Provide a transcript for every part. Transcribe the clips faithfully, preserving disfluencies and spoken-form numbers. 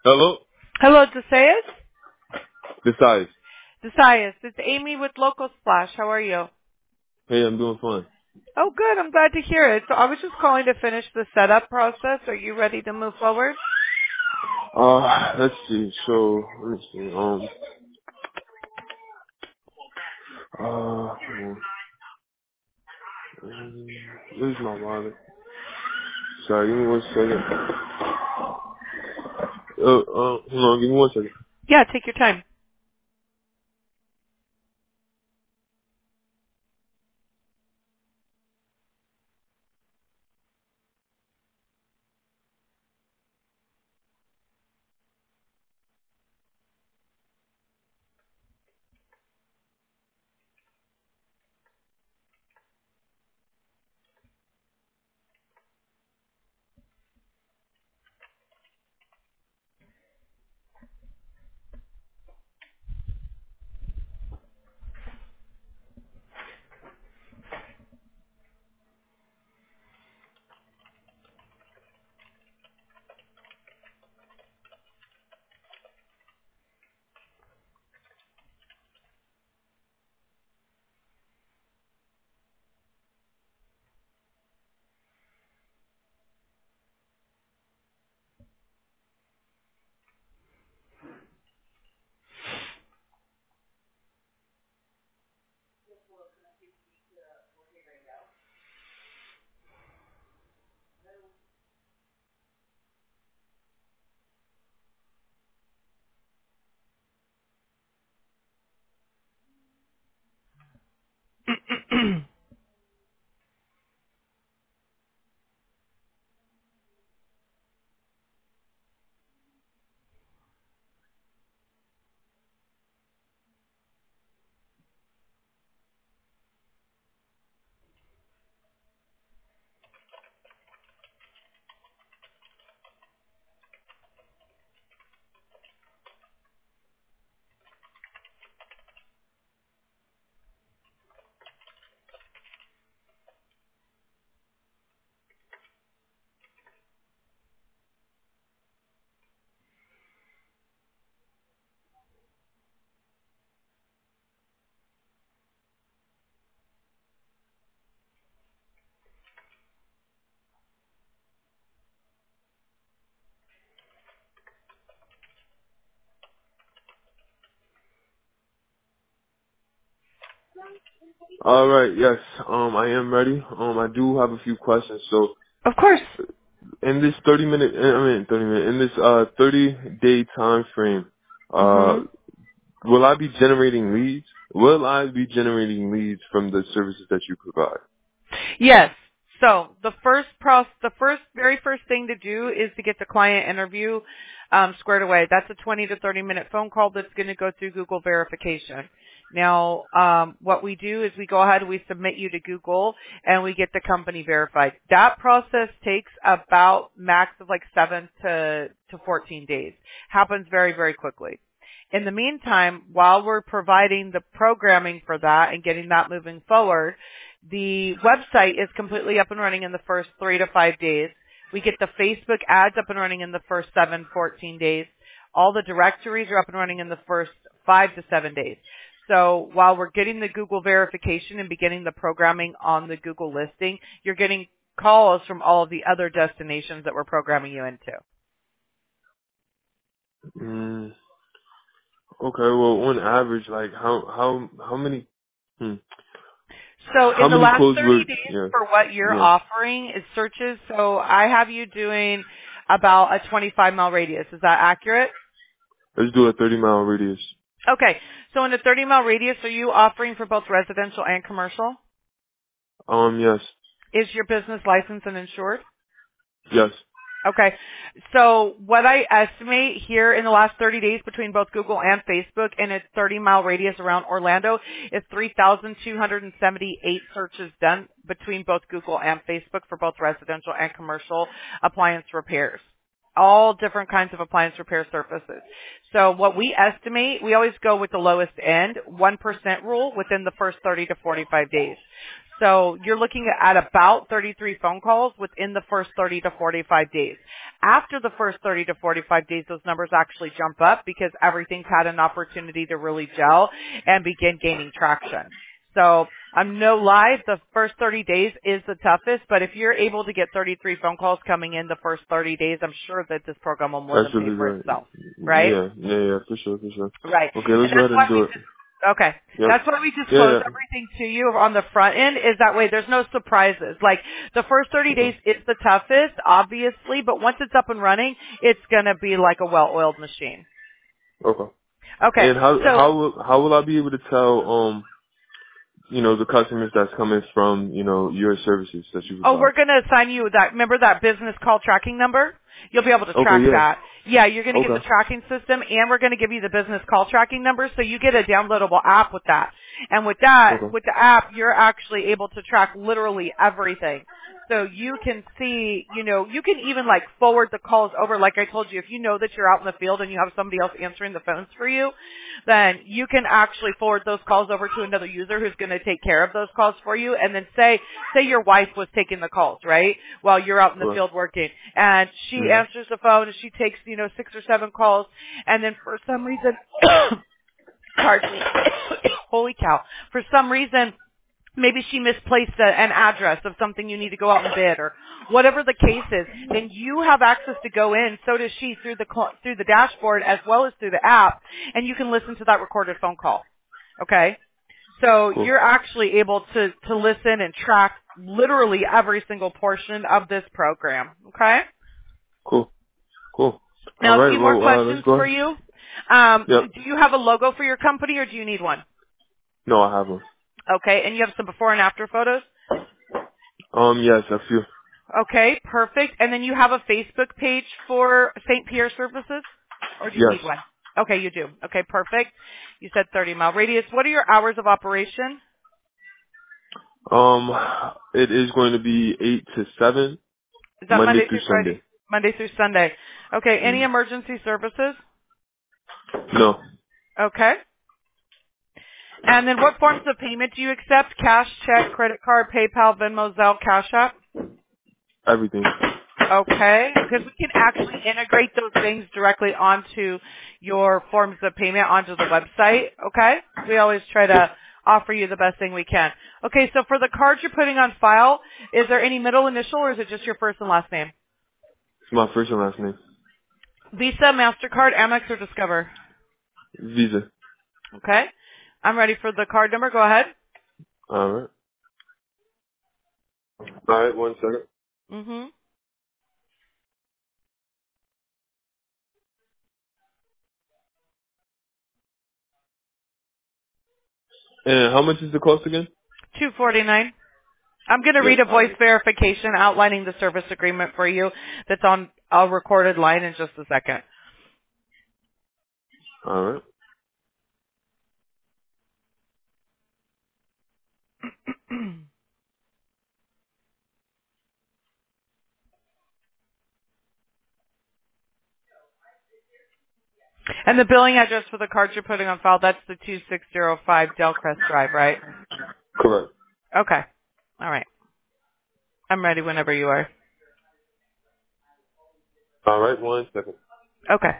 Hello? Hello, Desaias? Besides. Desaias, it's Amy with Local Splash. How are you? Hey, I'm doing fine. Oh, good. I'm glad to hear it. So I was just calling to finish the setup process. Are you ready to move forward? Uh, let's see. So, let me see. Um, uh, um, where's my wallet? Sorry, give me one second. Uh, uh, hold on, give me one second. Yeah, take your time. Alright, yes, um, I am ready. Um, I do have a few questions. So, Of course. in this thirty minute, I mean, thirty minute, in this, uh, thirty day time frame, uh, hmm will I be generating leads? Will I be generating leads from the services that you provide? Yes. So the first process, the first, very first thing to do is to get the client interview um, squared away. That's a twenty to thirty minute phone call that's going to go through Google verification. Now, um, what we do is we go ahead and we submit you to Google and we get the company verified. That process takes about max of like seven to, to fourteen days. Happens very, very quickly. In the meantime, while we're providing the programming for that and getting that moving forward, the website is completely up and running in the first three to five days. We get the Facebook ads up and running in the first seven, fourteen days. All the directories are up and running in the first five to seven days. So while we're getting the Google verification and beginning the programming on the Google listing, you're getting calls from all of the other destinations that we're programming you into. Mm, okay, well, on average, like, how, how, how many, hmm, So how in the many last calls thirty were, days yeah, for what you're yeah. offering is searches. So I have you doing about a twenty-five mile radius. Is that accurate? Let's do a thirty mile radius. Okay. So in a thirty mile radius, are you offering for both residential and commercial? Um, yes, Is your business licensed and insured? yes. Okay. So what I estimate here in the last thirty days between both Google and Facebook in a thirty mile radius around Orlando is three thousand two hundred seventy-eight searches done between both Google and Facebook for both residential and commercial appliance repairs. All different kinds of appliance repair services. So what we estimate, we always go with the lowest end, one percent rule within the first thirty to forty-five days. So you're looking at about thirty-three phone calls within the first thirty to forty-five days. After the first thirty to forty-five days, those numbers actually jump up because everything's had an opportunity to really gel and begin gaining traction. So I'm no lie, the first thirty days is the toughest, but if you're able to get thirty-three phone calls coming in the first thirty days, I'm sure that this program will more That's than pay really for good. itself, right? Yeah, yeah, yeah, for sure, for sure. Right. Okay, And let's go that's ahead why and we do it. just, okay. Yep. That's why we Yeah, disclose yeah. everything to you on the front end is that way there's no surprises. Like the first thirty days Okay. is the toughest, obviously, but once it's up and running, it's going to be like a well-oiled machine. Okay. Okay. And how So how will how will I be able to tell um you know the customers that's coming from you know your services that you Oh, provide? we're going to assign you that, remember that business call tracking number? You'll be able to Okay, track yeah. that. Yeah, you're going to get the Okay. tracking system and we're going to give you the business call tracking number so you get a downloadable app with that. And with that, Okay. with the app, you're actually able to track literally everything. So you can see, you know, you can even like forward the calls over. Like I told you, if you know that you're out in the field and you have somebody else answering the phones for you, then you can actually forward those calls over to another user who's going to take care of those calls for you. And then say, say your wife was taking the calls, right? While you're out in the Cool. field working. And she Mhm. answers the phone and she takes, you know, six or seven calls. And then for some reason, pardon me, holy cow, for some reason, maybe she misplaced a, an address of something you need to go out and bid or whatever the case is, then you have access to go in, so does she, through the cl- through the dashboard as well as through the app, and you can listen to that recorded phone call. Okay? So Cool. you're actually able to, to listen and track literally every single portion of this program. Okay? Cool. Cool. All Now a right. few more Well, uh, let's questions go for ahead. you. Um, Yep. do you have a logo for your company or do you need one? No, I have one. Okay, and you have some before and after photos? Um, yes, a few. Okay, perfect. And then you have a Facebook page for Saint Pierre Services? Or do you Yes. need one? Okay, you do. Okay, perfect. You said thirty mile radius. What are your hours of operation? Um, it is going to be eight to seven, Is that Monday Monday through through Friday? Sunday. Monday through Sunday. Okay, any Mm. emergency services? No, Okay. And then what forms of payment do you accept? Cash, check, credit card, PayPal, Venmo, Zelle, Cash App? everything. Okay, because we can actually integrate those things directly onto your forms of payment onto the website. Okay, we always try Cool. to offer you the best thing we can. Okay, so for the cards you're putting on file, is there any middle initial or is it just your first and last name? It's my first and last name. Visa, MasterCard, Amex, or Discover? Visa. Okay, I'm ready for the card number. Go ahead. All right. All right. One second. Mm-hmm. And how much is the cost again? two forty-nine. I'm going to Yep. read a All voice right. verification outlining the service agreement for you that's on a recorded line in just a second. All right. And the billing address for the cards you're putting on file, that's the two six zero five Delcrest Drive, right? Correct. Okay. All right. I'm ready whenever you are. All right. One second. Okay.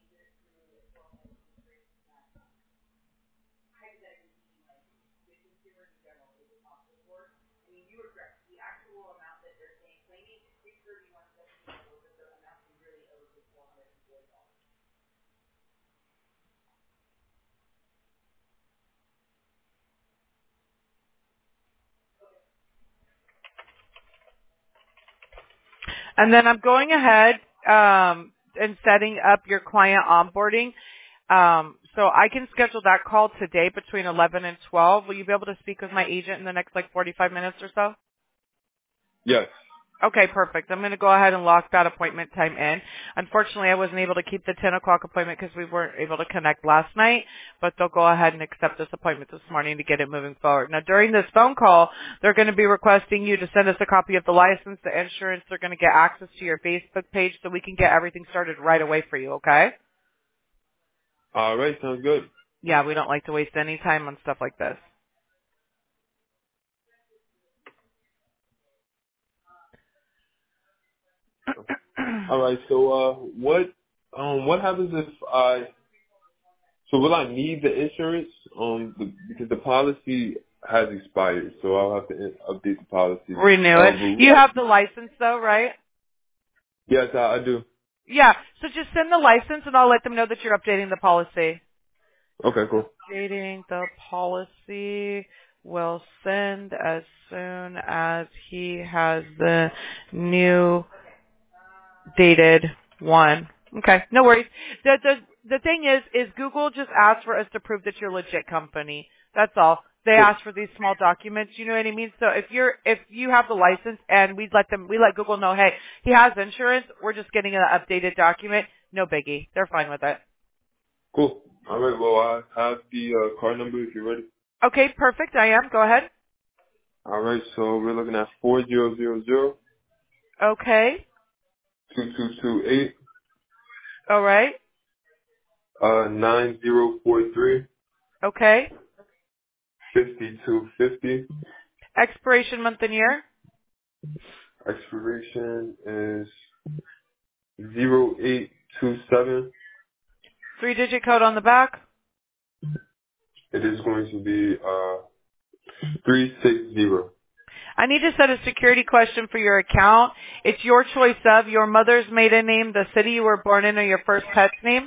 And then I'm going ahead um, and setting up your client onboarding. Um, so I can schedule that call today between eleven and twelve. Will you be able to speak with my agent in the next like forty-five minutes or so? Yes. Okay, perfect. I'm going to go ahead and lock that appointment time in. Unfortunately, I wasn't able to keep the ten o'clock appointment because we weren't able to connect last night, but they'll go ahead and accept this appointment this morning to get it moving forward. Now, during this phone call, they're going to be requesting you to send us a copy of the license, the insurance. They're going to get access to your Facebook page so we can get everything started right away for you, okay? All right. Sounds good. Yeah, we don't like to waste any time on stuff like this. All right. So, uh, what, um, what happens if I? So, will I need the insurance? Um, the, because the policy has expired, so I'll have to in- update the policy. Renew it. Uh, but will You I, have the license though, right? yes, I, I do. Yeah. So just send the license and I'll let them know that you're updating the policy. Okay, cool. Updating the policy will send as soon as he has the new dated one. Okay, no worries. The the the thing is, is Google just asked for us to prove that you're a legit company. That's all. They Cool. ask for these small documents. You know what I mean? So if you're if you have the license and we let them we let Google know, hey, he has insurance. We're just getting an updated document. No biggie. They're fine with it. Cool. All right. Well, I have the uh, card number if you're ready. Okay, perfect. I am. Go ahead. All right. So we're looking at four zero zero zero Okay. two two two eight All right. uh nine zero four three Okay. fifty two fifty. Expiration month and year. Expiration is zero eight two seven. Three digit code on the back. It is going to be uh three six zero. I need to set a security question for your account. It's your choice of your mother's maiden name, the city you were born in, or your first pet's name,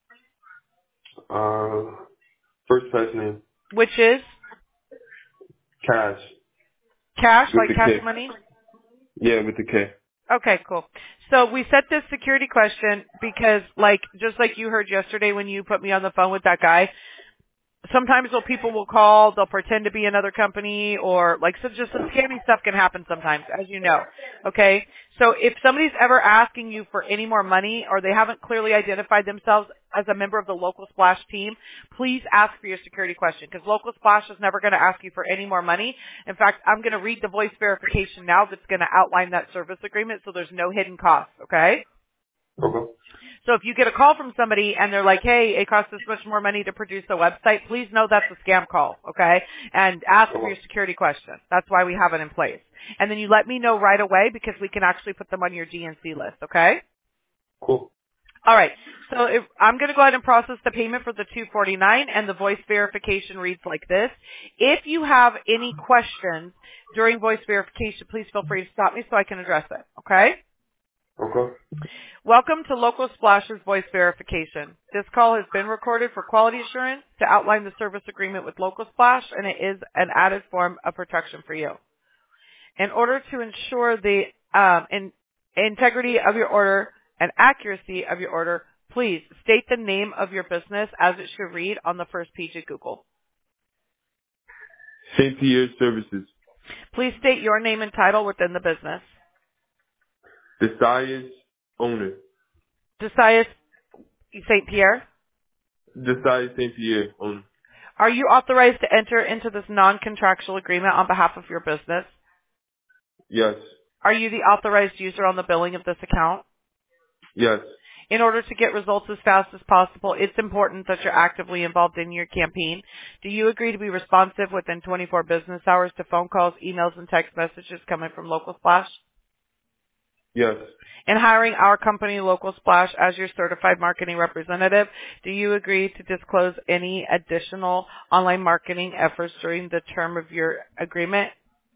Uh, first pet's name which is Cash cash, with like the cash K. money. Yeah, with the K. Okay, cool. So we set this security question because, like, just like you heard yesterday when you put me on the phone with that guy, sometimes they'll, people will call, they'll pretend to be another company, or like so just some scammy stuff can happen sometimes, as you know. Okay? So if somebody's ever asking you for any more money or they haven't clearly identified themselves as a member of the Local Splash team, please ask for your security question because Local Splash is never going to ask you for any more money. In fact, I'm going to read the voice verification now that's going to outline that service agreement so there's no hidden costs, okay? Okay. So if you get a call from somebody and they're like, hey, it costs this much more money to produce a website, please know that's a scam call, okay? And ask for Okay. your security question. That's why we have it in place. And then you let me know right away because we can actually put them on your D N C list, okay? Cool. All right. So if, I'm going to go ahead and process the payment for the two forty-nine, and the voice verification reads like this. If you have any questions during voice verification, please feel free to stop me so I can address it, okay? Okay. Welcome to Local Splash's voice verification. This call has been recorded for quality assurance to outline the service agreement with Local Splash, and it is an added form of protection for you. In order to ensure the um, in, integrity of your order and accuracy of your order, please state the name of your business as it should read on the first page of Google. Saint Pierre Services. Please state your name and title within the business. Desires owner. Desires Saint Pierre. Desires Saint Pierre owner. Are you authorized to enter into this non-contractual agreement on behalf of your business? Yes. Are you the authorized user on the billing of this account? Yes. In order to get results as fast as possible, it's important that you're actively involved in your campaign. Do you agree to be responsive within twenty-four business hours to phone calls, emails, and text messages coming from Local Splash? Yes. In hiring our company, Local Splash, as your certified marketing representative, do you agree to disclose any additional online marketing efforts during the term of your agreement?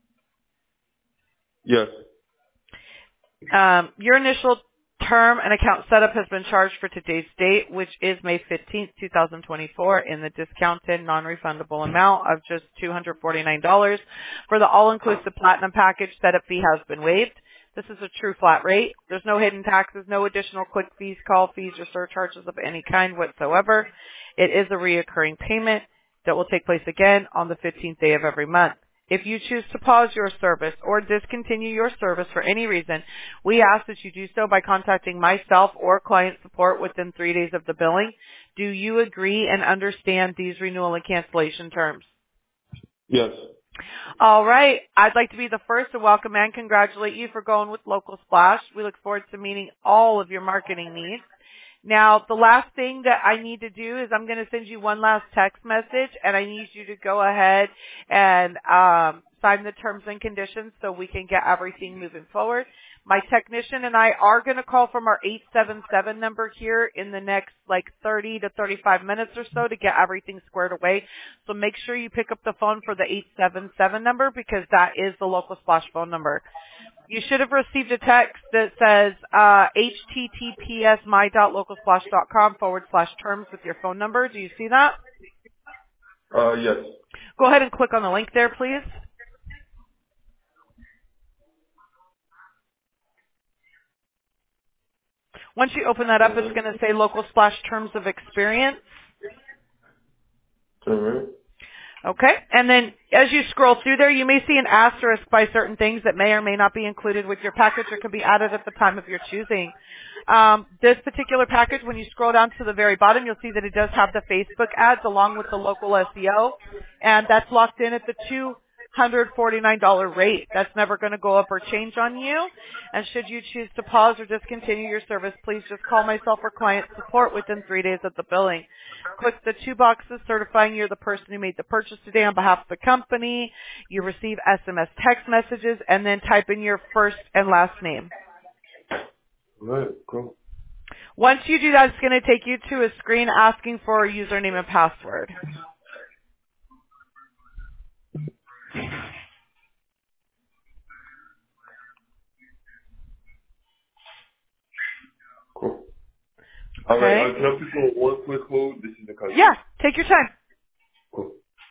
Yes. Um, your initial term and account setup has been charged for today's date, which is May fifteenth, twenty twenty-four, in the discounted non-refundable amount of just two hundred forty-nine dollars. For the all-inclusive platinum package, setup fee has been waived. This is a true flat rate. There's no hidden taxes, no additional quick fees, call fees, or surcharges of any kind whatsoever. It is a reoccurring payment that will take place again on the fifteenth day of every month. If you choose to pause your service or discontinue your service for any reason, we ask that you do so by contacting myself or client support within three days of the billing. Do you agree and understand these renewal and cancellation terms? Yes. All right. I'd like to be the first to welcome and congratulate you for going with Local Splash. We look forward to meeting all of your marketing needs. Now, the last thing that I need to do is I'm going to send you one last text message, and I need you to go ahead and um, sign the terms and conditions so we can get everything moving forward. My technician and I are going to call from our eight seven seven number here in the next like thirty to thirty-five minutes or so to get everything squared away. So make sure you pick up the phone for the eight seven seven number because that is the Local Splash phone number. You should have received a text that says uh, https my.localsplash.com forward slash terms with your phone number. Do you see that? Uh, yes. Go ahead and click on the link there, please. Once you open that up, it's Uh-huh. going to say Local Splash Terms of Experience. All right. Okay. And then as you scroll through there, you may see an asterisk by certain things that may or may not be included with your package or can be added at the time of your choosing. Um, this particular package, when you scroll down to the very bottom, you'll see that it does have the Facebook ads along with the local S E O, and that's locked in at the two hundred forty-nine dollars rate. That's never going to go up or change on you. And should you choose to pause or discontinue your service, please just call myself or client support within three days of the billing. Click the two boxes certifying you're the person who made the purchase today on behalf of the company. You receive S M S text messages, and then type in your first and last name. All right, cool. Once you do that, it's going to take you to a screen asking for a username and password. Cool. All right, Okay? uh, can I put you on one quick hold? This is the cousin. Yeah, take your time. Cool.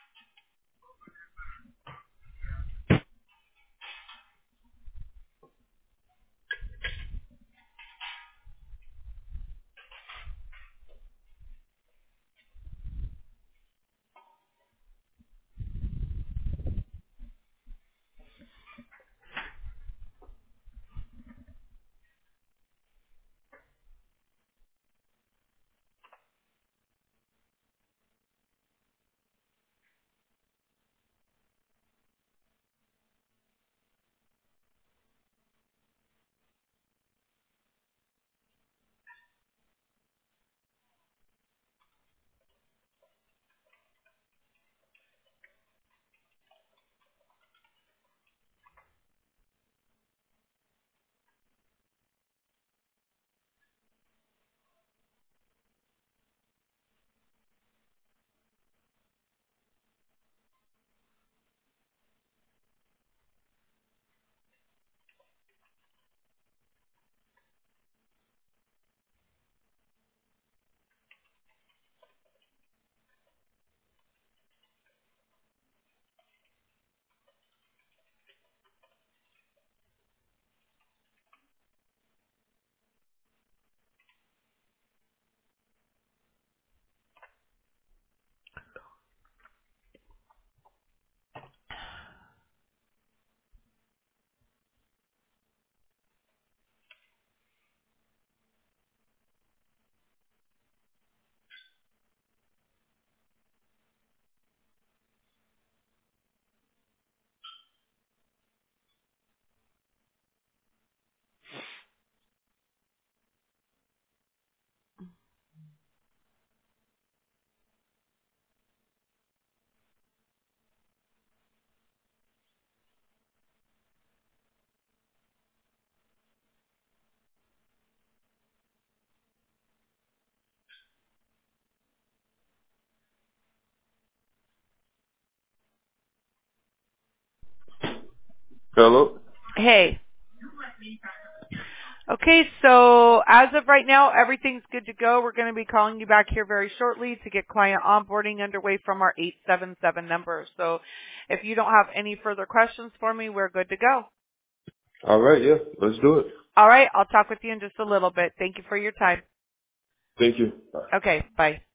Hello? Hey. Okay, so as of right now, everything's good to go. We're going to be calling you back here very shortly to get client onboarding underway from our eight seven seven number. So if you don't have any further questions for me, we're good to go. All right, yeah, let's do it. All right, I'll talk with you in just a little bit. Thank you for your time. Thank you. Bye. Okay, bye.